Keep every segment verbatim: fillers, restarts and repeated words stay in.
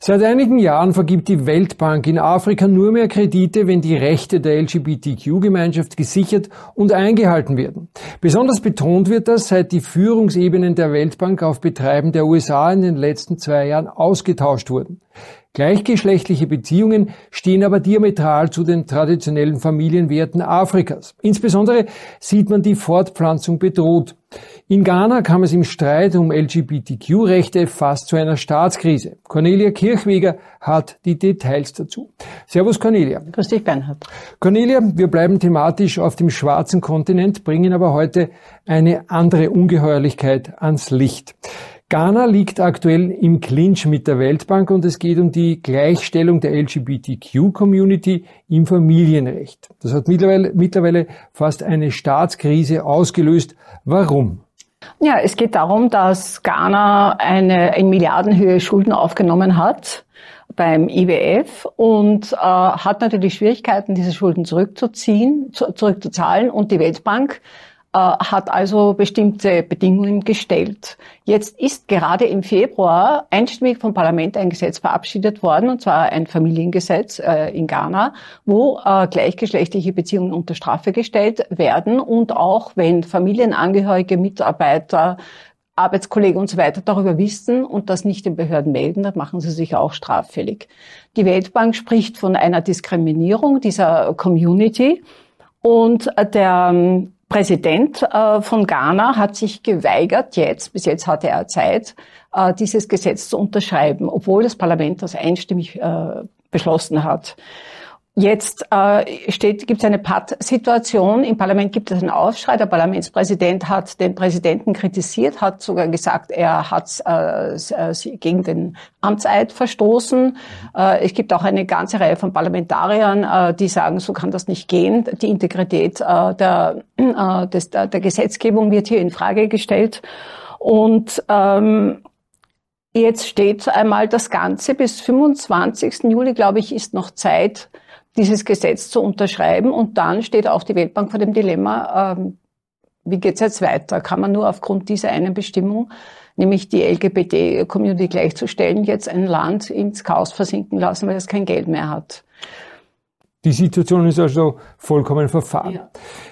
Seit einigen Jahren vergibt die Weltbank in Afrika nur mehr Kredite, wenn die Rechte der L G B T Q-Gemeinschaft gesichert und eingehalten werden. Besonders betont wird das, seit die Führungsebenen der Weltbank auf Betreiben der U S A in den letzten zwei Jahren ausgetauscht wurden. Gleichgeschlechtliche Beziehungen stehen aber diametral zu den traditionellen Familienwerten Afrikas. Insbesondere sieht man die Fortpflanzung bedroht. In Ghana kam es im Streit um L G B T Q-Rechte fast zu einer Staatskrise. Cornelia Kirchweger hat die Details dazu. Servus Cornelia. Grüß dich, Bernhard. Cornelia, wir bleiben thematisch auf dem schwarzen Kontinent, bringen aber heute eine andere Ungeheuerlichkeit ans Licht. Ghana liegt aktuell im Clinch mit der Weltbank und es geht um die Gleichstellung der L G B T Q-Community im Familienrecht. Das hat mittlerweile, mittlerweile fast eine Staatskrise ausgelöst. Warum? Ja, es geht darum, dass Ghana eine in Milliardenhöhe Schulden aufgenommen hat beim I W F und äh, hat natürlich Schwierigkeiten, diese Schulden zurückzuziehen, zu, zurückzuzahlen, und die Weltbank hat also bestimmte Bedingungen gestellt. Jetzt ist gerade im Februar einstimmig vom Parlament ein Gesetz verabschiedet worden, und zwar ein Familiengesetz äh, in Ghana, wo äh, gleichgeschlechtliche Beziehungen unter Strafe gestellt werden, und auch wenn Familienangehörige, Mitarbeiter, Arbeitskollegen und so weiter darüber wissen und das nicht den Behörden melden, dann machen sie sich auch straffällig. Die Weltbank spricht von einer Diskriminierung dieser Community, und der Präsident äh, von Ghana hat sich geweigert, jetzt, bis jetzt hatte er Zeit, äh, dieses Gesetz zu unterschreiben, obwohl das Parlament das einstimmig äh, beschlossen hat. Jetzt äh, steht, gibt es eine Pattsituation. Im Parlament gibt es einen Aufschrei. Der Parlamentspräsident hat den Präsidenten kritisiert, hat sogar gesagt, er hat äh, gegen den Amtseid verstoßen. Äh, es gibt auch eine ganze Reihe von Parlamentariern, äh, die sagen, so kann das nicht gehen. Die Integrität äh, der, äh, des, der, der Gesetzgebung wird hier in Frage gestellt. Und ähm, jetzt steht einmal das Ganze bis fünfundzwanzigsten Juli, glaube ich, ist noch Zeit, dieses Gesetz zu unterschreiben, und dann steht auch die Weltbank vor dem Dilemma, ähm, wie geht's jetzt weiter? Kann man nur aufgrund dieser einen Bestimmung, nämlich die L G B T-Community gleichzustellen, jetzt ein Land ins Chaos versinken lassen, weil es kein Geld mehr hat? Die Situation ist also vollkommen verfahren. Ja.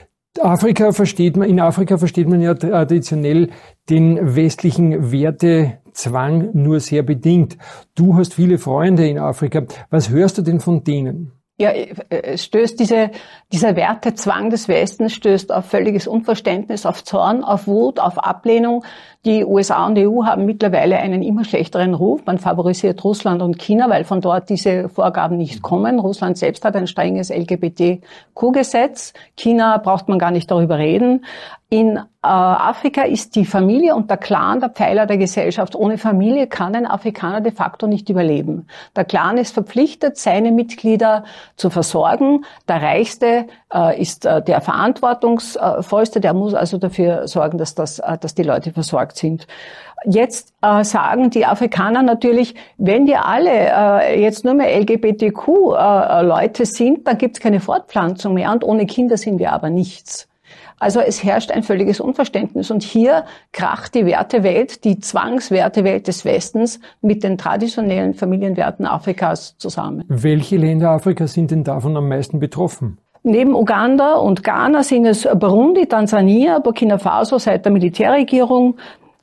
Afrika versteht man, in Afrika versteht man ja traditionell den westlichen Wertezwang nur sehr bedingt. Du hast viele Freunde in Afrika. Was hörst du denn von denen? Ja, es stößt diese, dieser Wertezwang des Westens stößt auf völliges Unverständnis, auf Zorn, auf Wut, auf Ablehnung. Die U S A und die E U haben mittlerweile einen immer schlechteren Ruf. Man favorisiert Russland und China, weil von dort diese Vorgaben nicht kommen. Russland selbst hat ein strenges L G B T Q-Gesetz. China braucht man gar nicht darüber reden. In äh, Afrika ist die Familie und der Clan der Pfeiler der Gesellschaft. Ohne Familie kann ein Afrikaner de facto nicht überleben. Der Clan ist verpflichtet, seine Mitglieder zu versorgen. Der Reichste äh, ist äh, der verantwortungsvollste, der muss also dafür sorgen, dass, das, äh, dass die Leute versorgt sind. Jetzt äh, sagen die Afrikaner natürlich, wenn wir alle äh, jetzt nur mehr L G B T Q-Leute äh, sind, dann gibt es keine Fortpflanzung mehr, und ohne Kinder sind wir aber nichts. Also es herrscht ein völliges Unverständnis, und hier kracht die Wertewelt, die Zwangswertewelt des Westens mit den traditionellen Familienwerten Afrikas zusammen. Welche Länder Afrikas sind denn davon am meisten betroffen? Neben Uganda und Ghana sind es Burundi, Tansania, Burkina Faso seit der Militärregierung.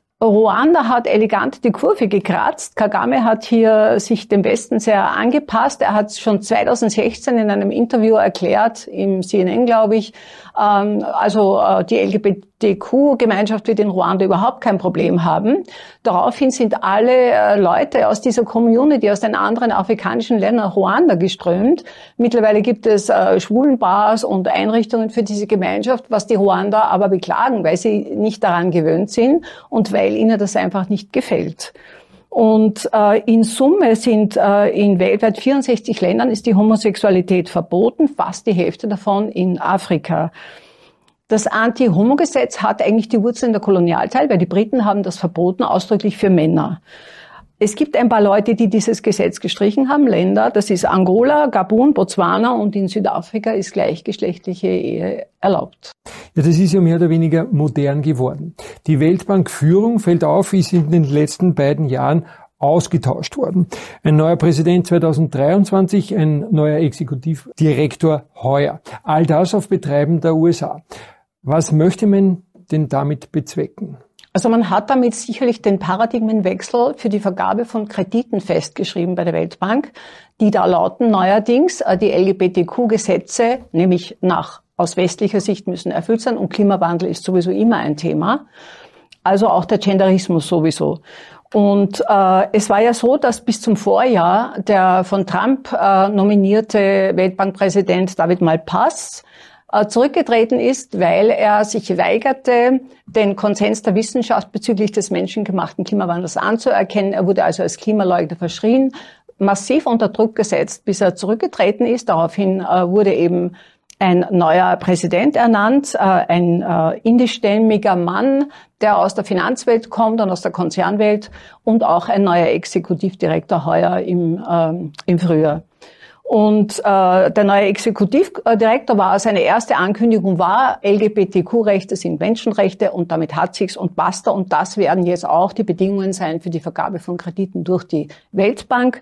Ruanda hat elegant die Kurve gekratzt. Kagame hat hier sich dem Westen sehr angepasst. Er hat schon zweitausendsechzehn in einem Interview erklärt, im C N N, glaube ich, ähm, also äh, die L G B T Q-Gemeinschaft wird in Ruanda überhaupt kein Problem haben. Daraufhin sind alle äh, Leute aus dieser Community, aus den anderen afrikanischen Ländern Ruanda geströmt. Mittlerweile gibt es äh, Schwulenbars und Einrichtungen für diese Gemeinschaft, was die Ruander aber beklagen, weil sie nicht daran gewöhnt sind und weil ihnen das einfach nicht gefällt. Und äh, in Summe sind äh, in weltweit vierundsechzig Ländern ist die Homosexualität verboten, fast die Hälfte davon in Afrika. Das Anti-Homo-Gesetz hat eigentlich die Wurzeln in der Kolonialzeit, weil die Briten haben das verboten, ausdrücklich für Männer. Es gibt ein paar Leute, die dieses Gesetz gestrichen haben, Länder, das ist Angola, Gabun, Botswana, und in Südafrika ist gleichgeschlechtliche Ehe erlaubt. Ja, das ist ja mehr oder weniger modern geworden. Die Weltbankführung, fällt auf, ist in den letzten beiden Jahren ausgetauscht worden. Ein neuer Präsident zweitausenddreiundzwanzig, ein neuer Exekutivdirektor heuer. All das auf Betreiben der U S A. Was möchte man denn damit bezwecken? Also man hat damit sicherlich den Paradigmenwechsel für die Vergabe von Krediten festgeschrieben bei der Weltbank, die da lauten neuerdings, die L G B T Q-Gesetze, nämlich nach aus westlicher Sicht müssen erfüllt sein und Klimawandel ist sowieso immer ein Thema. Also auch der Genderismus sowieso. Und äh, es war ja so, dass bis zum Vorjahr der von Trump äh, nominierte Weltbankpräsident David Malpass äh, zurückgetreten ist, weil er sich weigerte, den Konsens der Wissenschaft bezüglich des menschengemachten Klimawandels anzuerkennen. Er wurde also als Klimaleugner verschrien, massiv unter Druck gesetzt, bis er zurückgetreten ist. Daraufhin äh, wurde eben ein neuer Präsident ernannt, äh, ein äh, indischstämmiger Mann, der aus der Finanzwelt kommt und aus der Konzernwelt und auch ein neuer Exekutivdirektor heuer im, ähm, im Frühjahr. Und äh, der neue Exekutivdirektor war, seine erste Ankündigung war, L G B T Q-Rechte sind Menschenrechte und damit hat sich's und basta. Und das werden jetzt auch die Bedingungen sein für die Vergabe von Krediten durch die Weltbank.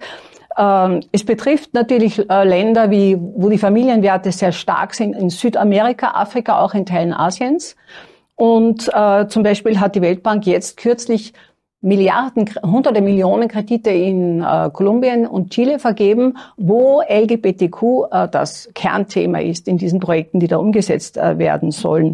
Es betrifft natürlich Länder, wie, wo die Familienwerte sehr stark sind, in Südamerika, Afrika, auch in Teilen Asiens. Und äh, zum Beispiel hat die Weltbank jetzt kürzlich Milliarden, hunderte Millionen Kredite in äh, Kolumbien und Chile vergeben, wo L G B T Q äh, das Kernthema ist in diesen Projekten, die da umgesetzt äh, werden sollen.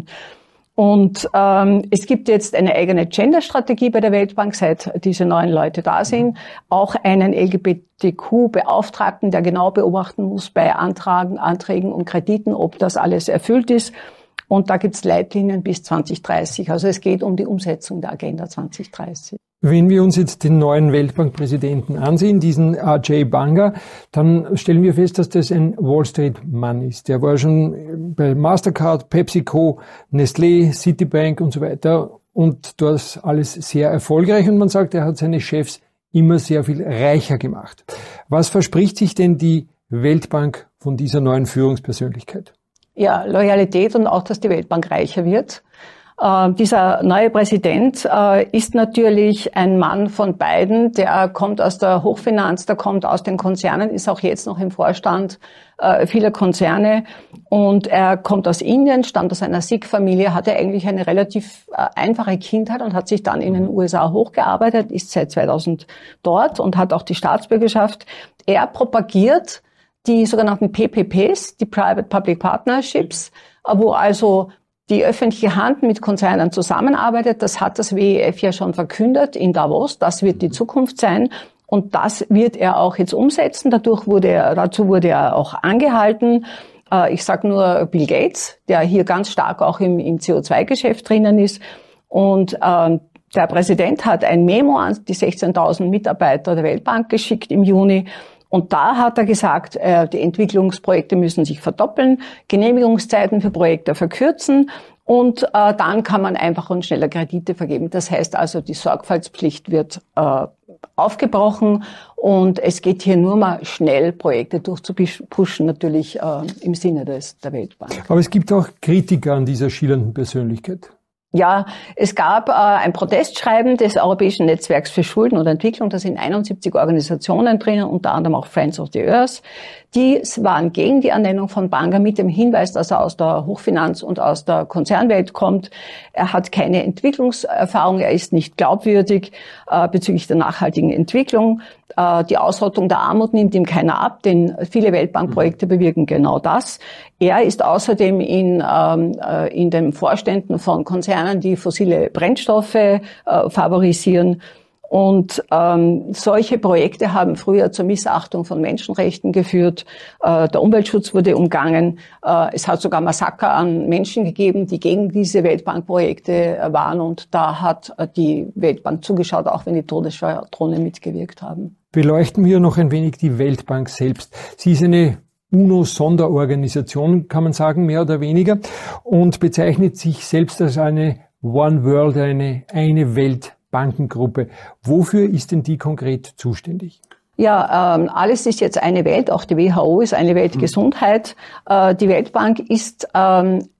Und ähm, es gibt jetzt eine eigene Gender-Strategie bei der Weltbank, seit diese neuen Leute da sind. Auch einen L G B T Q-Beauftragten, der genau beobachten muss bei Antragen, Anträgen und Krediten, ob das alles erfüllt ist. Und da gibt's Leitlinien bis zwanzig dreißig. Also es geht um die Umsetzung der Agenda zwanzig dreißig. Wenn wir uns jetzt den neuen Weltbankpräsidenten ansehen, diesen Ajay Banga, dann stellen wir fest, dass das ein Wall-Street-Mann ist. Der war schon bei Mastercard, PepsiCo, Nestlé, Citibank und so weiter und das alles sehr erfolgreich. Und man sagt, er hat seine Chefs immer sehr viel reicher gemacht. Was verspricht sich denn die Weltbank von dieser neuen Führungspersönlichkeit? Ja, Loyalität und auch, dass die Weltbank reicher wird. Äh, dieser neue Präsident äh, ist natürlich ein Mann von beiden. Der kommt aus der Hochfinanz, der kommt aus den Konzernen, ist auch jetzt noch im Vorstand äh, vieler Konzerne. Und er kommt aus Indien, stammt aus einer Sikh-Familie, hatte eigentlich eine relativ äh, einfache Kindheit und hat sich dann in den U S A hochgearbeitet, ist seit zweitausend dort und hat auch die Staatsbürgerschaft. Er propagiert die sogenannten P P Ps, die Private-Public Partnerships, wo also die öffentliche Hand mit Konzernen zusammenarbeitet. Das hat das W E F ja schon verkündet in Davos. Das wird die Zukunft sein. Und das wird er auch jetzt umsetzen. Dadurch wurde er, dazu wurde er auch angehalten. Ich sage nur Bill Gates, der hier ganz stark auch im, im C O zwei Geschäft drinnen ist. Und äh, der Präsident hat ein Memo an die sechzehntausend Mitarbeiter der Weltbank geschickt im Juni. Und da hat er gesagt, äh, die Entwicklungsprojekte müssen sich verdoppeln, Genehmigungszeiten für Projekte verkürzen und äh, dann kann man einfach und schneller Kredite vergeben. Das heißt also, die Sorgfaltspflicht wird äh, aufgebrochen und es geht hier nur mal schnell, Projekte durchzupushen, natürlich äh, im Sinne des, der Weltbank. Aber es gibt auch Kritiker an dieser schillernden Persönlichkeit. Ja, es gab äh, ein Protestschreiben des Europäischen Netzwerks für Schulden und Entwicklung. Da sind einundsiebzig Organisationen drinnen, unter anderem auch Friends of the Earth. Die waren gegen die Ernennung von Banga mit dem Hinweis, dass er aus der Hochfinanz und aus der Konzernwelt kommt. Er hat keine Entwicklungserfahrung, er ist nicht glaubwürdig äh, bezüglich der nachhaltigen Entwicklung. Äh, die Ausrottung der Armut nimmt ihm keiner ab, denn viele Weltbankprojekte bewirken genau das. Er ist außerdem in, ähm, äh, in den Vorständen von Konzernen, die fossile Brennstoffe äh, favorisieren. Und ähm, solche Projekte haben früher zur Missachtung von Menschenrechten geführt. Äh, der Umweltschutz wurde umgangen. Äh, es hat sogar Massaker an Menschen gegeben, die gegen diese Weltbankprojekte äh, waren. Und da hat äh, die Weltbank zugeschaut, auch wenn die Todesschwadronen mitgewirkt haben. Beleuchten wir noch ein wenig die Weltbank selbst. Sie ist eine UNO-Sonderorganisation, kann man sagen, mehr oder weniger, und bezeichnet sich selbst als eine One World, eine eine Welt Bankengruppe. Wofür ist denn die konkret zuständig? Ja, ähm, alles ist jetzt eine Welt. Auch die W H O ist eine Weltgesundheit. Äh, die Weltbank ist ähm,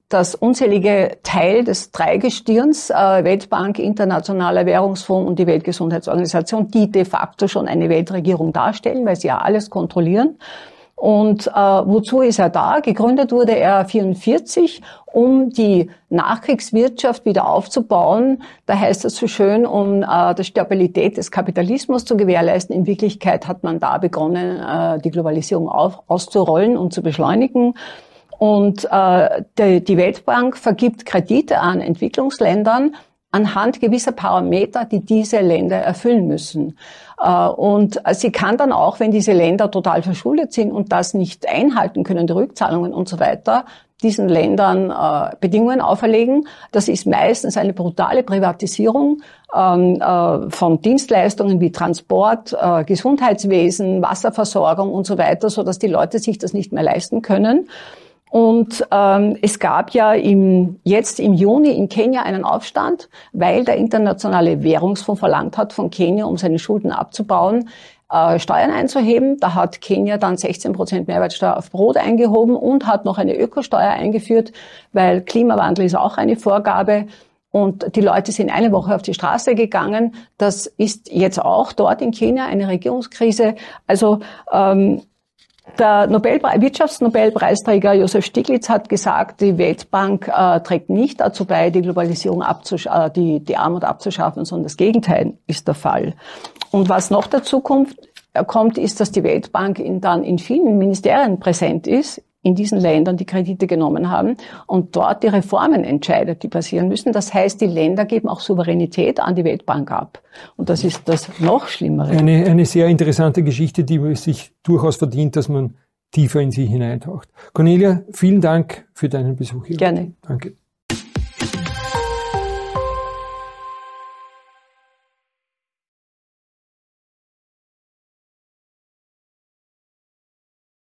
das unzählige Teil des Dreigestirns, äh, Weltbank, Internationaler Währungsfonds und die Weltgesundheitsorganisation, die de facto schon eine Weltregierung darstellen, weil sie ja alles kontrollieren. Und äh, wozu ist er da? Gegründet wurde er vierundvierzig, um die Nachkriegswirtschaft wieder aufzubauen. Da heißt es so schön, um äh, die Stabilität des Kapitalismus zu gewährleisten. In Wirklichkeit hat man da begonnen, äh, die Globalisierung auf, auszurollen und zu beschleunigen. Und äh, die, die Weltbank vergibt Kredite an Entwicklungsländern anhand gewisser Parameter, die diese Länder erfüllen müssen. Und sie kann dann auch, wenn diese Länder total verschuldet sind und das nicht einhalten können, die Rückzahlungen und so weiter, diesen Ländern äh, Bedingungen auferlegen. Das ist meistens eine brutale Privatisierung ähm, äh, von Dienstleistungen wie Transport, äh, Gesundheitswesen, Wasserversorgung und so weiter, so dass die Leute sich das nicht mehr leisten können. Und ähm, es gab ja im, jetzt im Juni in Kenia einen Aufstand, weil der Internationale Währungsfonds verlangt hat von Kenia, um seine Schulden abzubauen, äh, Steuern einzuheben. Da hat Kenia dann sechzehn Prozent Mehrwertsteuer auf Brot eingehoben und hat noch eine Ökosteuer eingeführt, weil Klimawandel ist auch eine Vorgabe. Und die Leute sind eine Woche auf die Straße gegangen. Das ist jetzt auch dort in Kenia eine Regierungskrise. Also ähm, der Nobelpre- Wirtschaftsnobelpreisträger Josef Stiglitz hat gesagt, die Weltbank äh, trägt nicht dazu bei, die Globalisierung abzusch- äh, die, die Armut abzuschaffen, sondern das Gegenteil ist der Fall. Und was noch dazu kommt, äh, kommt, ist, dass die Weltbank in, dann in vielen Ministerien präsent ist, in diesen Ländern, die Kredite genommen haben und dort die Reformen entscheidet, die passieren müssen. Das heißt, die Länder geben auch Souveränität an die Weltbank ab. Und das ist das noch Schlimmere. Eine, eine sehr interessante Geschichte, die sich durchaus verdient, dass man tiefer in sie hineintaucht. Cornelia, vielen Dank für deinen Besuch hier. Gerne. Danke.